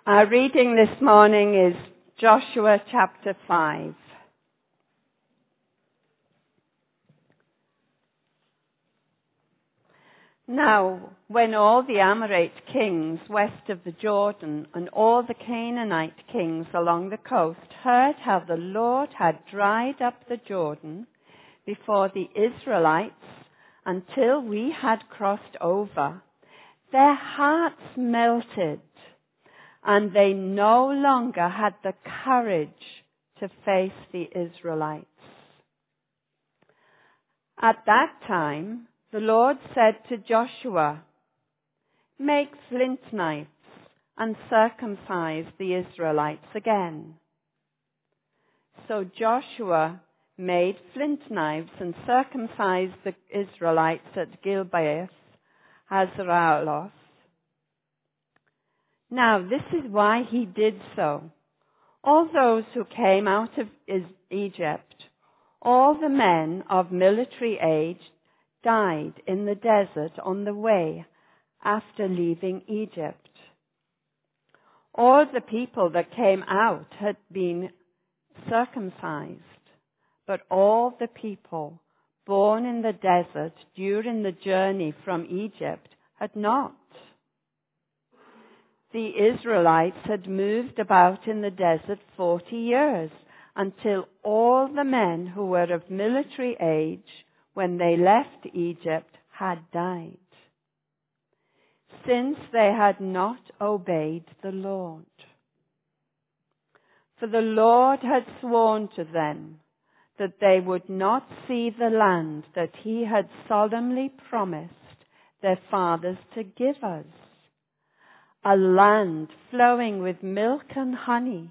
Our reading this morning is Joshua chapter 5. Now, when all the Amorite kings west of the Jordan and all the Canaanite kings along the coast heard how the Lord had dried up the Jordan before the Israelites until we had crossed over, their hearts melted, and they no longer had the courage to face the Israelites. At that time, the Lord said to Joshua, "Make flint knives and circumcise the Israelites again." So Joshua made flint knives and circumcised the Israelites at Gibeath Hazaraloth. Now this is why he did so. All those who came out of Egypt, all the men of military age, died in the desert on the way after leaving Egypt. All the people that came out had been circumcised, but all the people born in the desert during the journey from Egypt had not. The Israelites had moved about in the desert 40 years until all the men who were of military age when they left Egypt had died, since they had not obeyed the Lord. For the Lord had sworn to them that they would not see the land that he had solemnly promised their fathers to give us, a land flowing with milk and honey.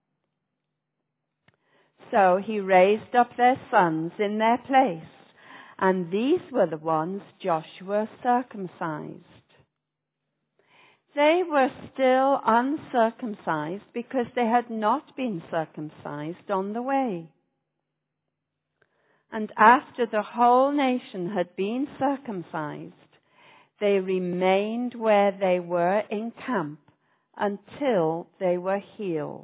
So he raised up their sons in their place, and these were the ones Joshua circumcised. They were still uncircumcised because they had not been circumcised on the way. And after the whole nation had been circumcised, they remained where they were in camp until they were healed.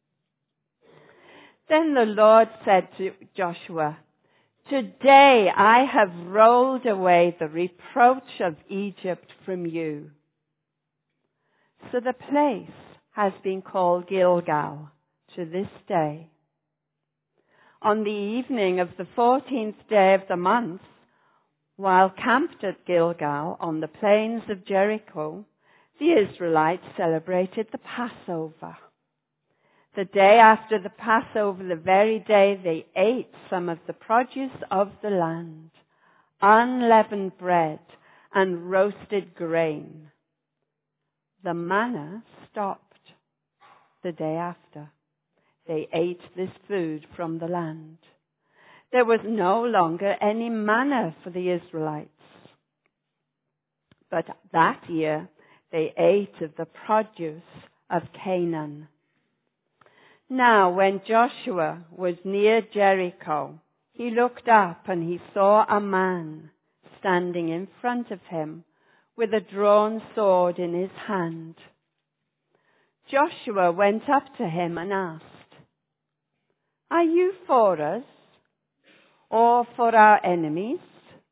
Then the Lord said to Joshua, "Today I have rolled away the reproach of Egypt from you." So the place has been called Gilgal to this day. On the evening of the 14th day of the month, while camped at Gilgal on the plains of Jericho, the Israelites celebrated the Passover. The day after the Passover, the very day they ate some of the produce of the land, unleavened bread and roasted grain. The manna stopped the day after they ate this food from the land. There was no longer any manna for the Israelites. But that year they ate of the produce of Canaan. Now when Joshua was near Jericho, he looked up and he saw a man standing in front of him with a drawn sword in his hand. Joshua went up to him and asked, "Are you for us or for our enemies?"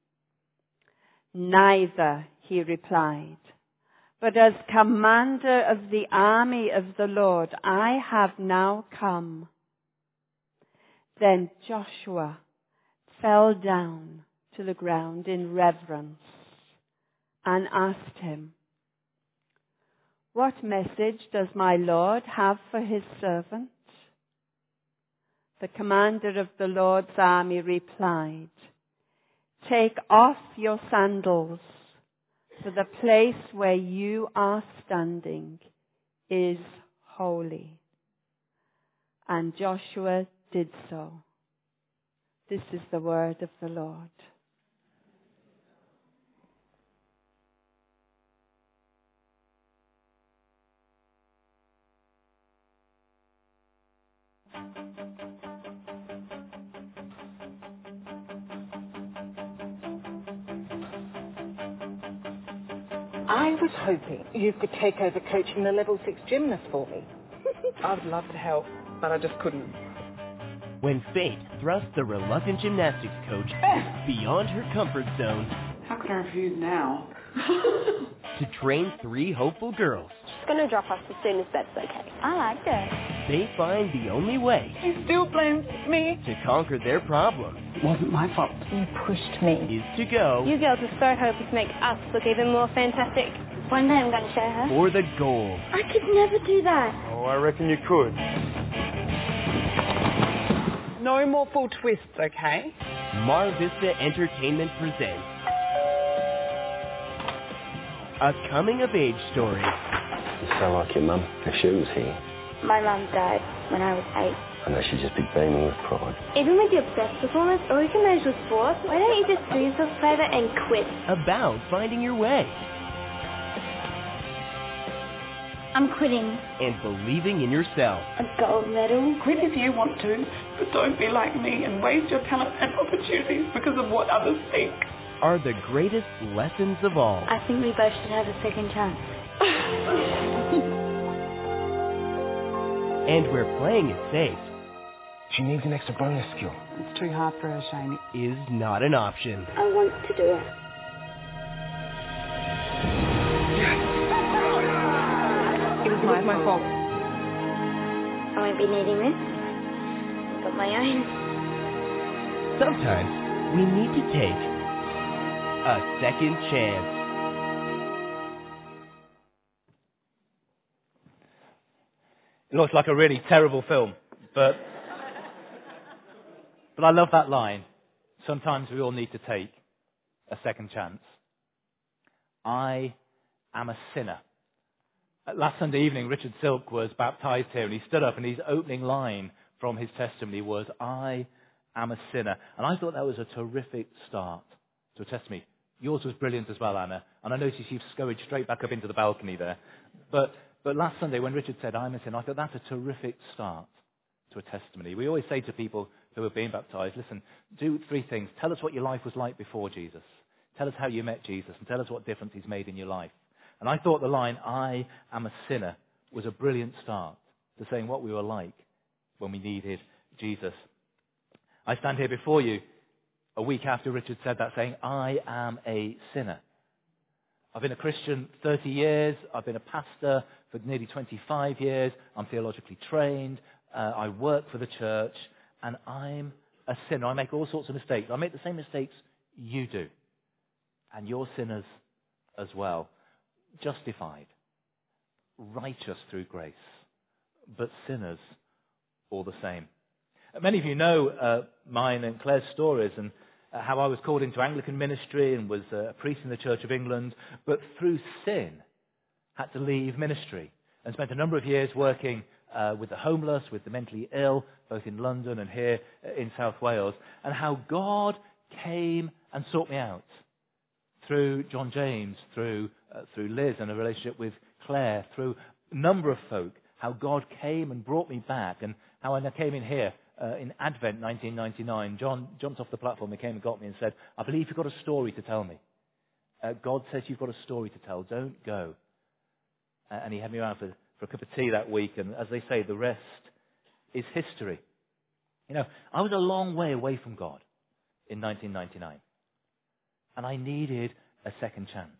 "Neither," he replied, "but as commander of the army of the Lord, I have now come." Then Joshua fell down to the ground in reverence and asked him, "What message does my Lord have for his servant?" The commander of the Lord's army replied, "Take off your sandals, for the place where you are standing is holy." And Joshua did so. This is the word of the Lord. I was hoping you could take over coaching the level 6 gymnast for me. I would love to help, but I just couldn't. When fate thrusts the reluctant gymnastics coach beyond her comfort zone How can I refuse now? to train 3 hopeful girls, She's going to drop us as soon as that's okay. I like her. they find the only way He still blames me. to conquer their problems It wasn't my fault. You pushed me. is to go You girls are so hopeless to make us look even more fantastic. One day I'm going to show her. for the gold. I could never do that. Oh, I reckon you could. No more full twists, okay? Mar Vista Entertainment presents a coming-of-age story You sound like your mum if she was here. My mum died when I was 8. I know she'd just be beaming with pride. Even with your best performance or your commercial sports, why don't you just do yourself a favour and quit? about finding your way I'm quitting. and believing in yourself. A gold medal? Quit if you want to, but don't be like me and waste your talent and opportunities because of what others think. Are the greatest lessons of all. I think we both should have a second chance. And where playing it safe She needs an extra bonus skill. It's too hard for her, Shane. is not an option. I want to do it. It was my fault. I won't be needing this. I've got my own. Sometimes we need to take a second chance. It looks like a really terrible film, but I love that line. Sometimes we all need to take a second chance. I am a sinner. Last Sunday evening, Richard Silk was baptized here, and he stood up, and his opening line from his testimony was, I am a sinner. And I thought that was a terrific start to a testimony. Yours was brilliant as well, Anna, and I noticed you've scurried straight back up into the balcony there. But last Sunday, when Richard said, I'm a sinner, I thought that's a terrific start to a testimony. We always say to people who are being baptized, listen, do 3 things. Tell us what your life was like before Jesus. Tell us how you met Jesus, and tell us what difference he's made in your life. And I thought the line, I am a sinner, was a brilliant start to saying what we were like when we needed Jesus. I stand here before you a week after Richard said that, saying, I am a sinner. I've been a Christian 30 years. I've been a pastor for nearly 25 years. I'm theologically trained. I work for the church. And I'm a sinner. I make all sorts of mistakes. I make the same mistakes you do. And you're sinners as well. Justified. Righteous through grace. But sinners all the same. Many of you know mine and Claire's stories and how I was called into Anglican ministry and was a priest in the Church of England, but through sin had to leave ministry and spent a number of years working with the homeless, with the mentally ill, both in London and here in South Wales, and how God came and sought me out through John James, through Liz and a relationship with Claire, through a number of folk, how God came and brought me back, and how when I came in here in Advent 1999, John jumped off the platform and came and got me and said, I believe you've got a story to tell me. God says you've got a story to tell. Don't go. And he had me around for a cup of tea that week, and as they say, the rest is history. You know, I was a long way away from God in 1999, and I needed a second chance.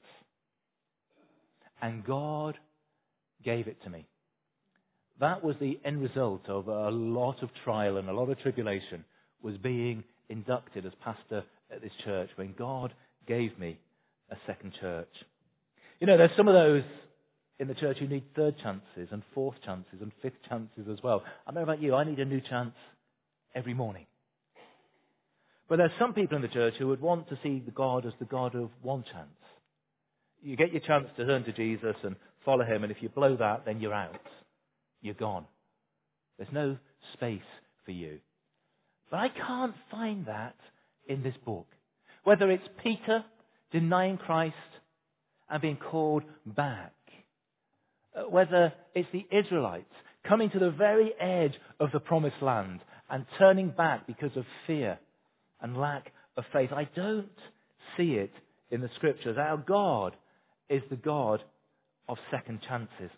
And God gave it to me. That was the end result of a lot of trial and a lot of tribulation, was being inducted as pastor at this church when God gave me a second church. You know, there's some of those in the church who need 3rd chances and 4th chances and 5th chances as well. I don't know about you, I need a new chance every morning. But there's some people in the church who would want to see the God as the God of one chance. You get your chance to turn to Jesus and follow him, and if you blow that, then you're out. You're gone. There's no space for you. But I can't find that in this book. Whether it's Peter denying Christ and being called back, whether it's the Israelites coming to the very edge of the promised land and turning back because of fear and lack of faith, I don't see it in the scriptures. Our God is the God of second chances.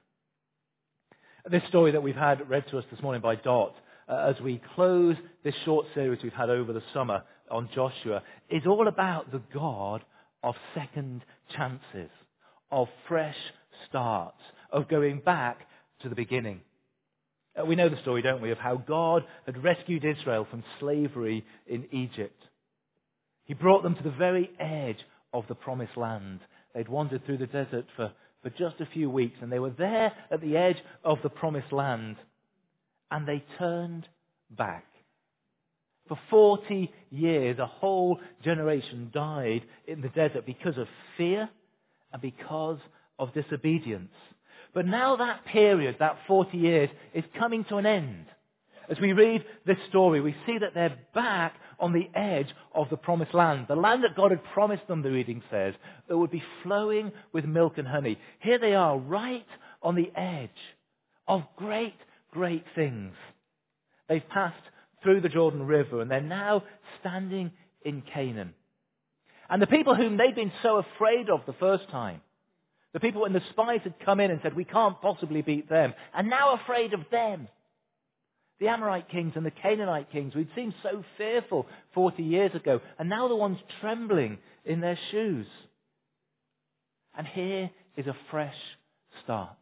This story that we've had read to us this morning by Dot, as we close this short series we've had over the summer on Joshua, is all about the God of second chances, of fresh starts, of going back to the beginning. We know the story, don't we, of how God had rescued Israel from slavery in Egypt. He brought them to the very edge of the promised land. They'd wandered through the desert for just a few weeks, and they were there at the edge of the promised land, and they turned back. For 40 years, a whole generation died in the desert because of fear and because of disobedience. But now that period, that 40 years, is coming to an end. As we read this story, we see that they're back on the edge of the promised land. The land that God had promised them, the reading says, that would be flowing with milk and honey. Here they are, right on the edge of great, great things. They've passed through the Jordan River, and they're now standing in Canaan. And the people whom they'd been so afraid of the first time, the people when the spies had come in and said, we can't possibly beat them, are now afraid of them. The Amorite kings and the Canaanite kings we'd seen so fearful 40 years ago, and now the ones trembling in their shoes. And here is a fresh start.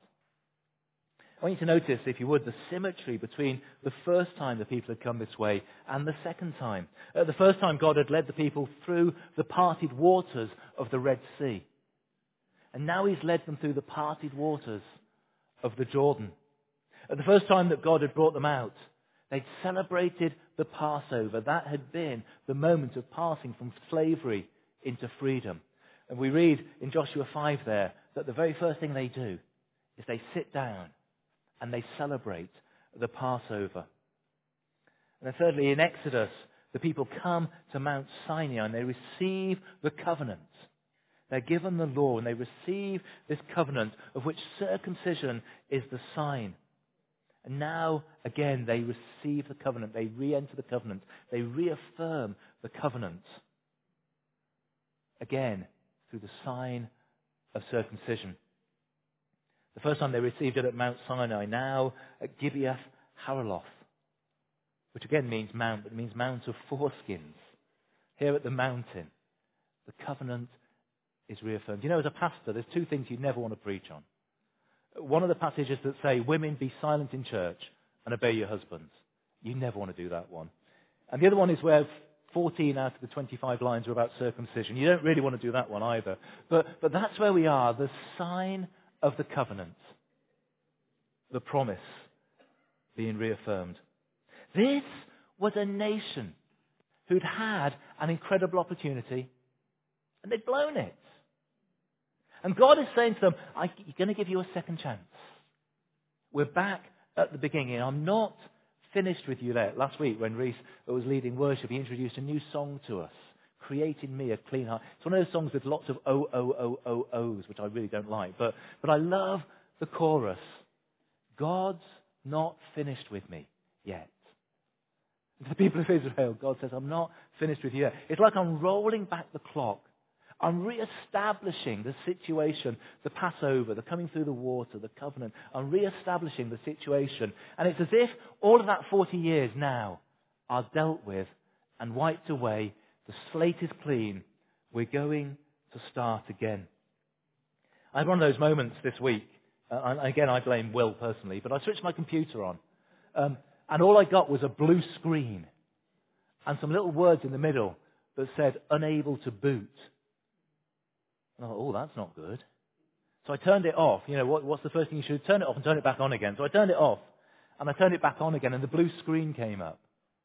I want you to notice, if you would, the symmetry between the first time the people had come this way and the second time. The first time God had led the people through the parted waters of the Red Sea. And now he's led them through the parted waters of the Jordan. The first time that God had brought them out, they'd celebrated the Passover. That had been the moment of passing from slavery into freedom. And we read in Joshua 5 there that the very first thing they do is they sit down and they celebrate the Passover. And then thirdly, in Exodus, the people come to Mount Sinai and they receive the covenant. They're given the law and they receive this covenant of which circumcision is the sign. And now, again, they receive the covenant. They re-enter the covenant. They reaffirm the covenant. Again, through the sign of circumcision. The first time they received it at Mount Sinai, now at Gibeath Haraloth, which again means mount, but it means mount of foreskins. Here at the mountain, the covenant is reaffirmed. You know, as a pastor, there's two things you never want to preach on. One of the passages that say, women, be silent in church and obey your husbands. You never want to do that one. And the other one is where 14 out of the 25 lines are about circumcision. You don't really want to do that one either. But that's where we are, the sign of the covenant, the promise being reaffirmed. This was a nation who'd had an incredible opportunity and they'd blown it. And God is saying to them, I'm going to give you a second chance. We're back at the beginning. I'm not finished with you there. Last week when Reese was leading worship, he introduced a new song to us, Create in Me a Clean Heart. It's one of those songs with lots of O-O-O-O-O's, which I really don't like. But I love the chorus. God's not finished with me yet. To the people of Israel, God says, I'm not finished with you yet. It's like I'm rolling back the clock. I'm re-establishing the situation, the Passover, the coming through the water, the covenant. I'm re-establishing the situation. And it's as if all of that 40 years now are dealt with and wiped away. The slate is clean. We're going to start again. I had one of those moments this week. Again, I blame Will personally, but I switched my computer on. And all I got was a blue screen and some little words in the middle that said, unable to boot. And I thought, oh, that's not good. So I turned it off. You know, what's the first thing you should do? Turn it off and turn it back on again. So I turned it off, and I turned it back on again, and the blue screen came up.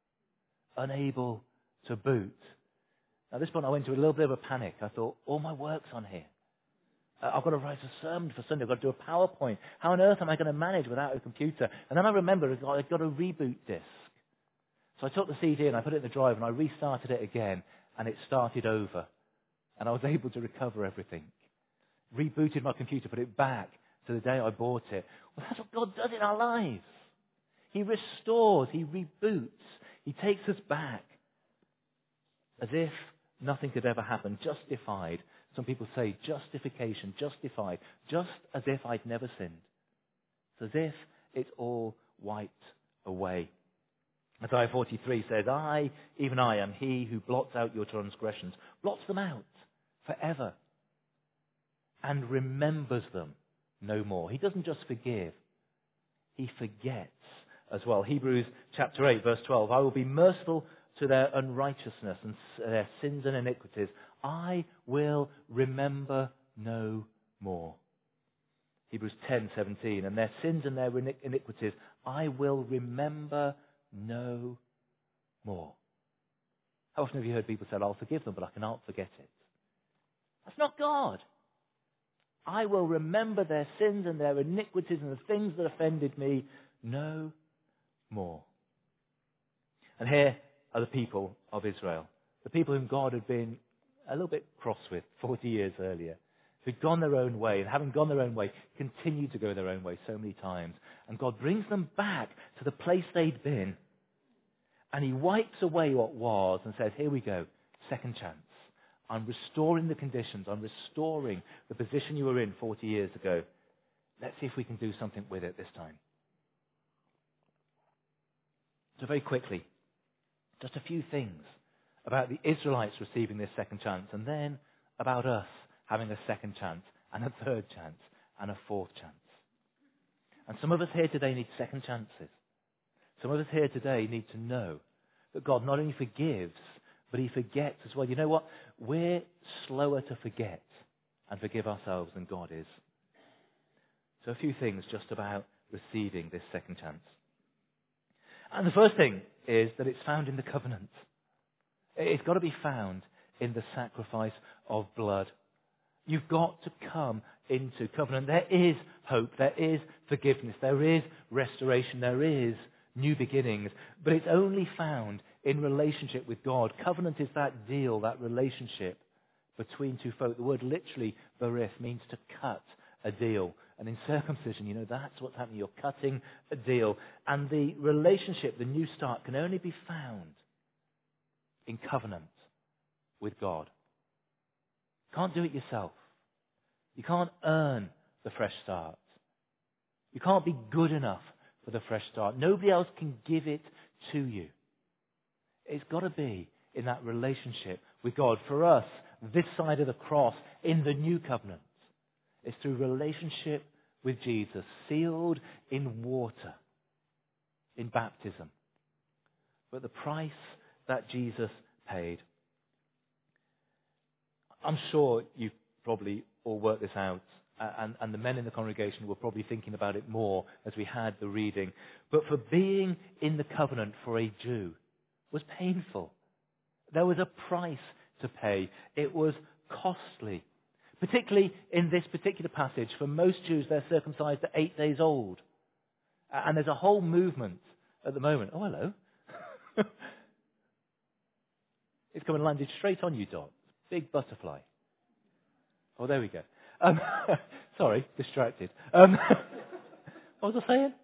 Unable to boot. At this point, I went into a little bit of a panic. I thought, all my work's on here. I've got to write a sermon for Sunday. I've got to do a PowerPoint. How on earth am I going to manage without a computer? And then I remembered I've got a reboot disk. So I took the CD and I put it in the drive, and I restarted it again, and it started over. And I was able to recover everything. Rebooted my computer, put it back to the day I bought it. Well, that's what God does in our lives. He restores, He reboots, He takes us back. As if nothing could ever happen, justified, Some people say justification, justified, just as if I'd never sinned. It's as if it's all wiped away. Isaiah 43 says, I, even I, am he who blots out your transgressions, blots them out forever, and remembers them no more. He doesn't just forgive, he forgets as well. Hebrews chapter 8, verse 12, I will be merciful to their unrighteousness and their sins and iniquities. I will remember no more. Hebrews 10:17, and their sins and their iniquities I will remember no more. How often have you heard people say, I'll forgive them, but I cannot forget it? That's not God. I will remember their sins and their iniquities and the things that offended me no more. And here are the people of Israel, the people whom God had been a little bit cross with 40 years earlier, who'd gone their own way, and having gone their own way, continued to go their own way so many times. And God brings them back to the place they'd been, and he wipes away what was and says, here we go, second chance. I'm restoring the conditions. I'm restoring the position you were in 40 years ago. Let's see if we can do something with it this time. So very quickly, just a few things about the Israelites receiving this second chance, and then about us having a second chance, and a third chance, and a fourth chance. And some of us here today need second chances. Some of us here today need to know that God not only forgives, but he forgets as well. You know what? We're slower to forget and forgive ourselves than God is. So a few things just about receiving this second chance. And the first thing is that it's found in the covenant. It's got to be found in the sacrifice of blood. You've got to come into covenant. There is hope. There is forgiveness. There is restoration. There is new beginnings. But it's only found in relationship with God. Covenant is that deal, that relationship between two folk. The word literally, berith, means to cut a deal. And in circumcision, you know, that's what's happening. You're cutting a deal. And the relationship, the new start, can only be found in covenant with God. You can't do it yourself. You can't earn the fresh start. You can't be good enough for the fresh start. Nobody else can give it to you. It's got to be in that relationship with God. For us, this side of the cross, in the new covenant, it's through relationship with Jesus, sealed in water, in baptism. But the price that Jesus paid. I'm sure you've probably all worked this out, and the men in the congregation were probably thinking about it more as we had the reading. But for being in the covenant for a Jew was painful. There was a price to pay. It was costly. Particularly in this particular passage, for most Jews, they're circumcised at 8 days old. And there's a whole movement at the moment. Oh, hello. It's come and landed straight on you, Dot. Big butterfly. Oh, there we go. Sorry, distracted. What was I saying?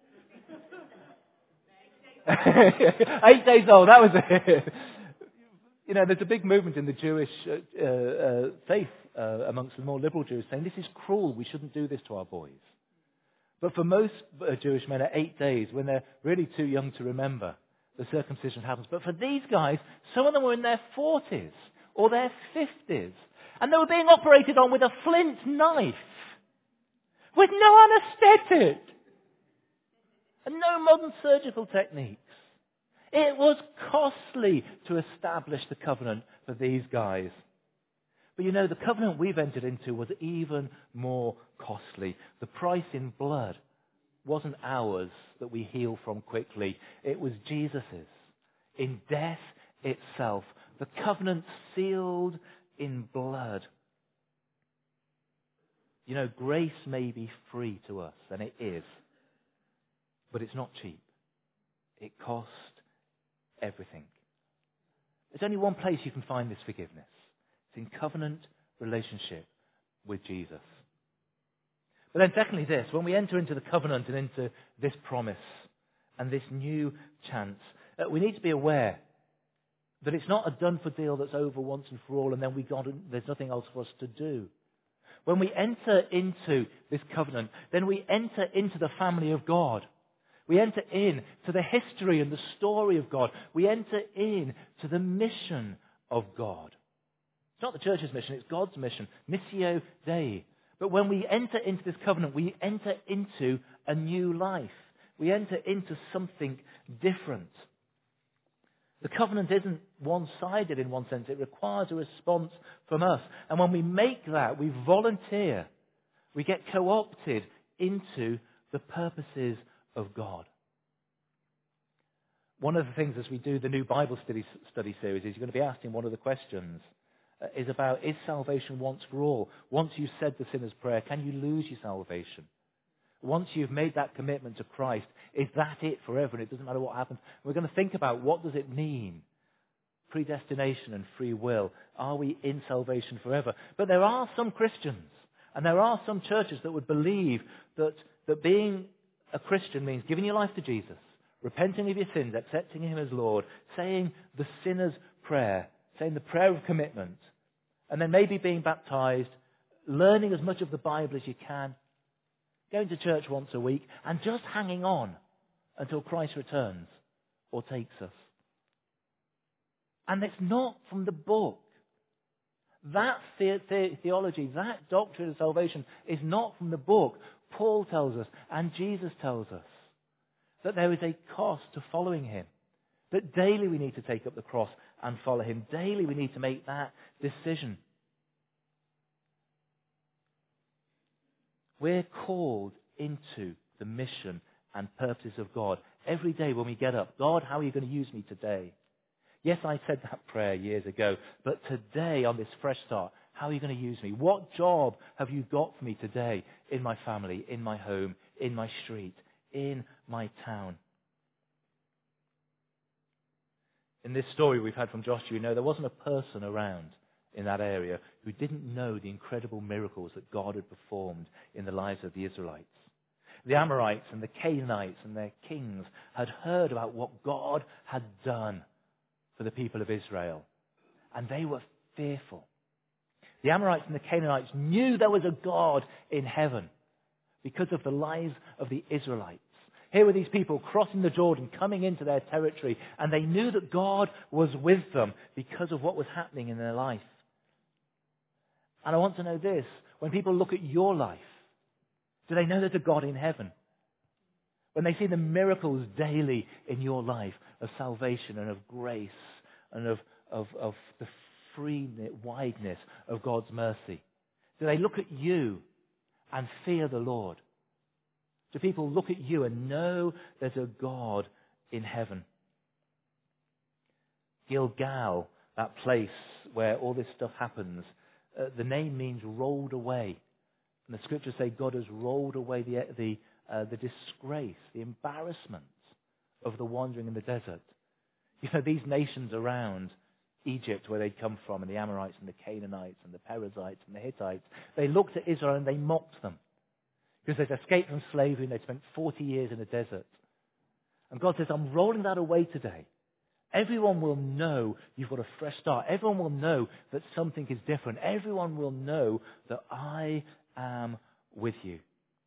8 days old, that was it. You know, there's a big movement in the Jewish faith amongst the more liberal Jews saying this is cruel, we shouldn't do this to our boys. But for most Jewish men at 8 days, when they're really too young to remember, the circumcision happens. But for these guys, some of them were in their 40s or their 50s, and they were being operated on with a flint knife, with no anaesthetic, and no modern surgical techniques. It was costly to establish the covenant for these guys. But you know, the covenant we've entered into was even more costly. The price in blood wasn't ours that we heal from quickly. It was Jesus's. In death itself. The covenant sealed in blood. You know, grace may be free to us, and it is. But it's not cheap. It cost everything. There's only one place you can find this forgiveness. It's in covenant relationship with Jesus. But then secondly this, when we enter into the covenant and into this promise and this new chance, we need to be aware That it's not a done-for deal that's over once and for all and then there's nothing else for us to do. When we enter into this covenant, then we enter into the family of God. We enter into the history and the story of God. We enter into the mission of God. It's not the church's mission, it's God's mission. Missio Dei. But when we enter into this covenant, we enter into a new life. We enter into something different. The covenant isn't one-sided in one sense. It requires a response from us. And when we make that, we volunteer. We get co-opted into the purposes of God. One of the things as we do the new Bible study series is you're going to be asking one of the questions is about, is salvation once for all? Once you've said the sinner's prayer, can you lose your salvation? Once you've made that commitment to Christ, is that it forever and it doesn't matter what happens? We're going to think about what does it mean? Predestination and free will. Are we in salvation forever? But there are some Christians and there are some churches that would believe that being a Christian means giving your life to Jesus, repenting of your sins, accepting Him as Lord, saying the sinner's prayer, saying the prayer of commitment, and then maybe being baptized, learning as much of the Bible as you can, going to church once a week, and just hanging on until Christ returns or takes us. And it's not from the book. That theology, that doctrine of salvation is not from the book. Paul tells us, and Jesus tells us, that there is a cost to following Him. That daily we need to take up the cross and follow Him. Daily we need to make that decision. We're called into the mission and purposes of God. Every day when we get up, God, how are you going to use me today? Yes, I said that prayer years ago, but today on this fresh start, how are you going to use me? What job have you got for me today in my family, in my home, in my street, in my town? In this story we've had from Joshua, there wasn't a person around in that area who didn't know the incredible miracles that God had performed in the lives of the Israelites. The Amorites and the Canaanites and their kings had heard about what God had done for the people of Israel, and they were fearful. The Amorites and the Canaanites knew there was a God in heaven because of the lives of the Israelites. Here were these people crossing the Jordan, coming into their territory, and they knew that God was with them because of what was happening in their life. And I want to know this, when people look at your life, do they know there's a God in heaven? When they see the miracles daily in your life of salvation and of grace and of the wideness of God's mercy, do they look at you and fear the Lord? Do people look at you and know there's a God in heaven? Gilgal, that place where all this stuff happens, the name means rolled away. And the scriptures say God has rolled away the disgrace, the embarrassment of the wandering in the desert. These nations around Egypt where they'd come from, and the Amorites and the Canaanites and the Perizzites and the Hittites, they looked at Israel and they mocked them because they'd escaped from slavery and they'd spent 40 years in the desert. And God says, I'm rolling that away today. Everyone will know you've got a fresh start. Everyone will know that something is different. Everyone will know that I am with you.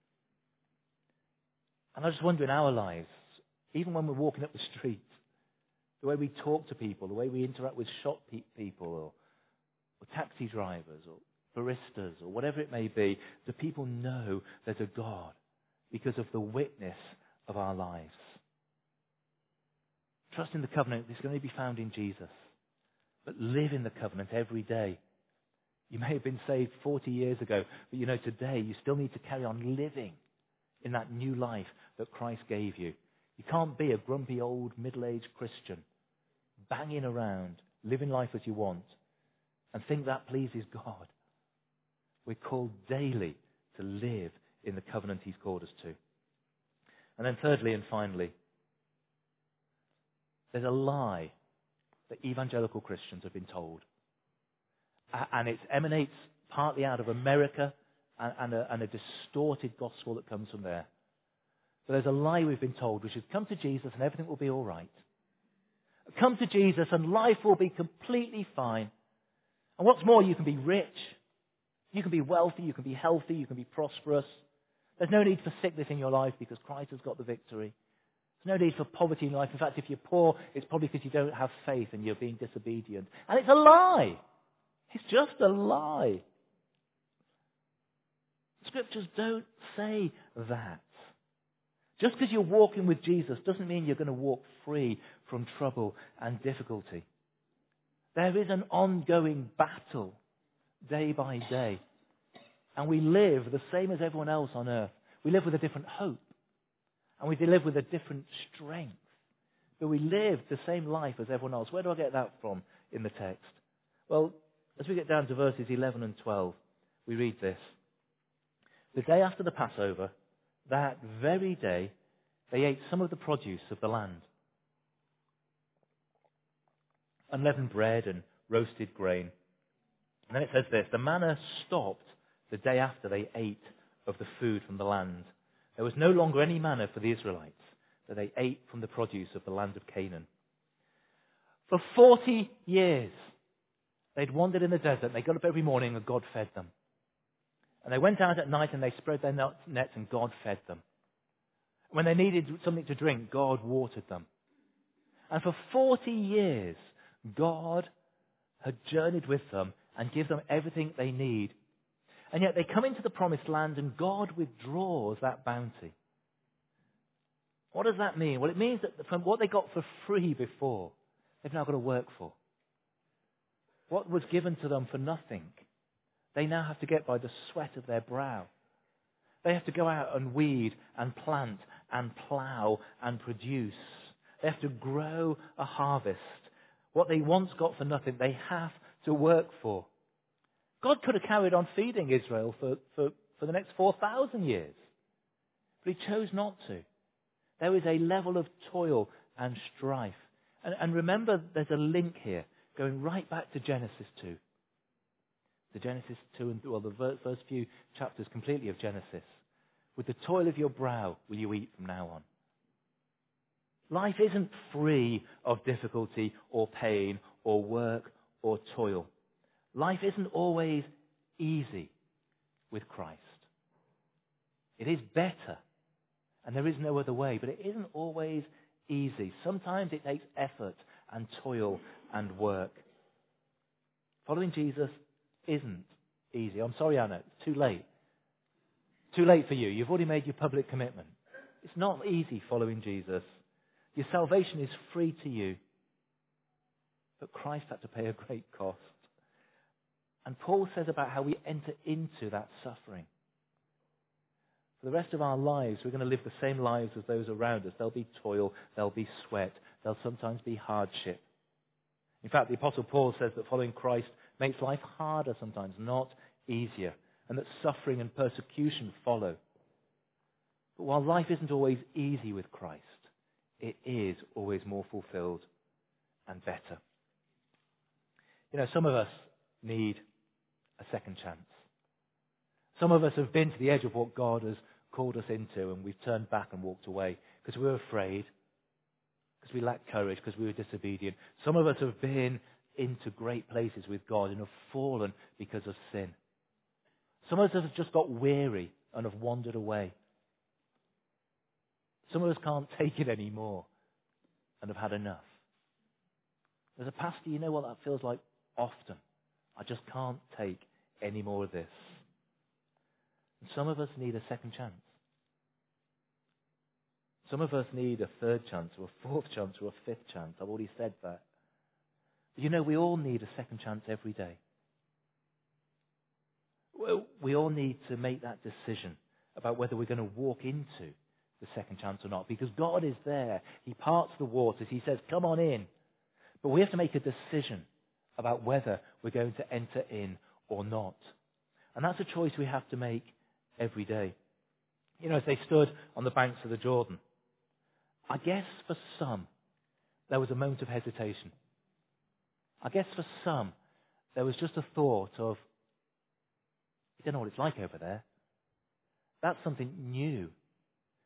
And I just wonder in our lives, even when we're walking up the street, the way we talk to people, the way we interact with shop people or taxi drivers or baristas or whatever it may be, do people know there's a God because of the witness of our lives? Trust in the covenant is going to be found in Jesus, but live in the covenant every day. You may have been saved 40 years ago, but today you still need to carry on living in that new life that Christ gave you. You can't be a grumpy old middle-aged Christian banging around, living life as you want, and think that pleases God. We're called daily to live in the covenant He's called us to. And then thirdly and finally, there's a lie that evangelical Christians have been told. And it emanates partly out of America and a distorted gospel that comes from there. But there's a lie we've been told, which is come to Jesus and everything will be all right. Come to Jesus and life will be completely fine. And what's more, you can be rich. You can be wealthy. You can be healthy. You can be prosperous. There's no need for sickness in your life because Christ has got the victory. There's no need for poverty in life. In fact, if you're poor, it's probably because you don't have faith and you're being disobedient. And it's a lie. It's just a lie. Scriptures don't say that. Just because you're walking with Jesus doesn't mean you're going to walk free from trouble and difficulty. There is an ongoing battle day by day. And we live the same as everyone else on earth. We live with a different hope. And we live with a different strength. But we live the same life as everyone else. Where do I get that from in the text? Well, as we get down to verses 11 and 12, we read this. The day after the Passover, that very day, they ate some of the produce of the land. Unleavened bread and roasted grain. And then it says this, the manna stopped the day after they ate of the food from the land. There was no longer any manna for the Israelites, but they ate from the produce of the land of Canaan. For 40 years, they'd wandered in the desert. They got up every morning and God fed them. And they went out at night and they spread their nets and God fed them. When they needed something to drink, God watered them. And for 40 years, God had journeyed with them and give them everything they need. And yet they come into the promised land and God withdraws that bounty. What does that mean? Well, it means that from what they got for free before, they've now got to work for. What was given to them for nothing, they now have to get by the sweat of their brow. They have to go out and weed and plant and plough and produce. They have to grow a harvest. What they once got for nothing, they have to work for. God could have carried on feeding Israel for the next 4,000 years. But he chose not to. There is a level of toil and strife. And remember, there's a link here going right back to Genesis 2. The Genesis 2 and the first few chapters completely of Genesis. With the toil of your brow will you eat from now on. Life isn't free of difficulty or pain or work or toil. Life isn't always easy with Christ. It is better, and there is no other way, but it isn't always easy. Sometimes it takes effort and toil and work. Following Jesus isn't easy. I'm sorry, Anna, it's too late. Too late for you. You've already made your public commitment. It's not easy following Jesus. Your salvation is free to you. But Christ had to pay a great cost. And Paul says about how we enter into that suffering. For the rest of our lives, we're going to live the same lives as those around us. There'll be toil, there'll be sweat, there'll sometimes be hardship. In fact, the Apostle Paul says that following Christ makes life harder sometimes, not easier, and that suffering and persecution follow. But while life isn't always easy with Christ, it is always more fulfilled and better. You know, some of us need a second chance. Some of us have been to the edge of what God has called us into, and we've turned back and walked away because we were afraid, because we lacked courage, because we were disobedient. Some of us have been into great places with God and have fallen because of sin. Some of us have just got weary and have wandered away. Some of us can't take it anymore and have had enough. As a pastor, you know what that feels like often. I just can't take any more of this. And some of us need a second chance. Some of us need a third chance or a fourth chance or a fifth chance. I've already said that. But you know, we all need a second chance every day. We all need to make that decision about whether we're going to walk into the second chance or not. Because God is there. He parts the waters. He says, come on in. But we have to make a decision about whether we're going to enter in or not. And that's a choice we have to make every day. You know, as they stood on the banks of the Jordan, I guess for some, there was a moment of hesitation. I guess for some, there was just a thought of, you don't know what it's like over there. That's something new.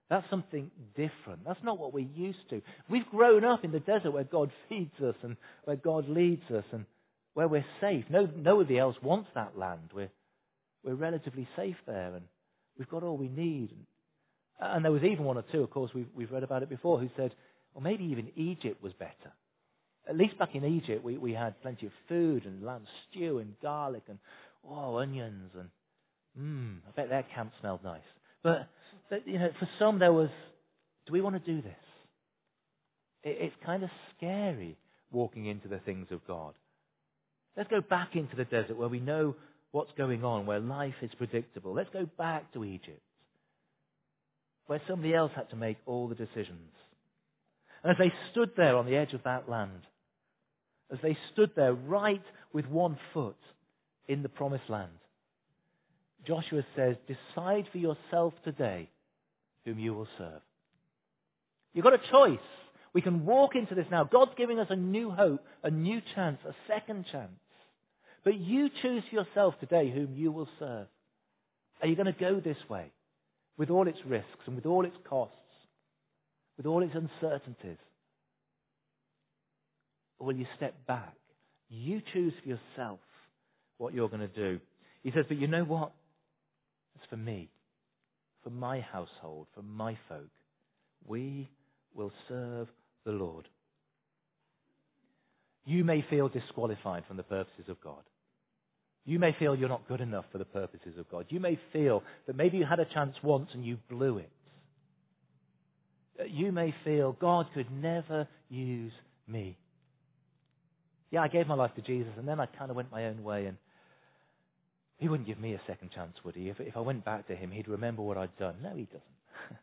That's something different. That's not what we're used to. We've grown up in the desert where God feeds us and where God leads us and where we're safe. Nobody else wants that land. We're relatively safe there, and we've got all we need. And there was even one or two, of course, we've read about it before, who said, well, maybe even Egypt was better. At least back in Egypt, we had plenty of food and lamb stew and garlic and onions and I bet that camp smelled nice. But for some there was, do we want to do this? It's kind of scary walking into the things of God. Let's go back into the desert where we know what's going on, where life is predictable. Let's go back to Egypt, where somebody else had to make all the decisions. And as they stood there on the edge of that land, as they stood there right with one foot in the promised land, Joshua says, decide for yourself today whom you will serve. You've got a choice. We can walk into this now. God's giving us a new hope, a new chance, a second chance. But you choose for yourself today whom you will serve. Are you going to go this way with all its risks and with all its costs, with all its uncertainties? Or will you step back? You choose for yourself what you're going to do. He says, but you know what? It's for me, for my household, for my folk. We will serve the Lord. You may feel disqualified from the purposes of God. You may feel you're not good enough for the purposes of God. You may feel that maybe you had a chance once and you blew it. You may feel God could never use me. Yeah, I gave my life to Jesus and then I kind of went my own way and He wouldn't give me a second chance, would He? If I went back to Him, He'd remember what I'd done. No, He doesn't.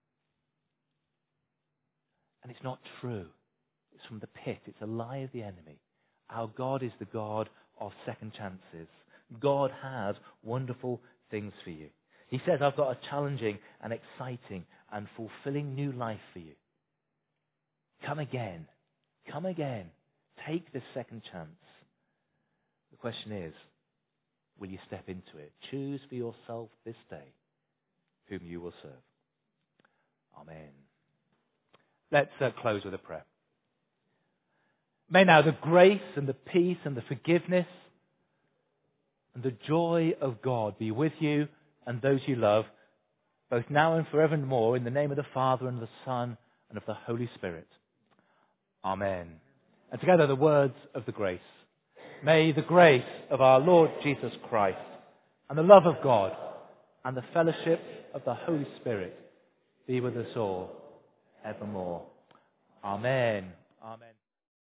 And it's not true. It's from the pit. It's a lie of the enemy. Our God is the God of second chances. God has wonderful things for you. He says, I've got a challenging and exciting and fulfilling new life for you. Come again. Come again. Take this second chance. The question is, will you step into it? Choose for yourself this day whom you will serve. Amen. Let's close with a prayer. May now the grace and the peace and the forgiveness and the joy of God be with you and those you love, both now and forevermore, in the name of the Father and the Son and of the Holy Spirit. Amen. And together the words of the grace. May the grace of our Lord Jesus Christ and the love of God and the fellowship of the Holy Spirit be with us all evermore. Amen. Amen.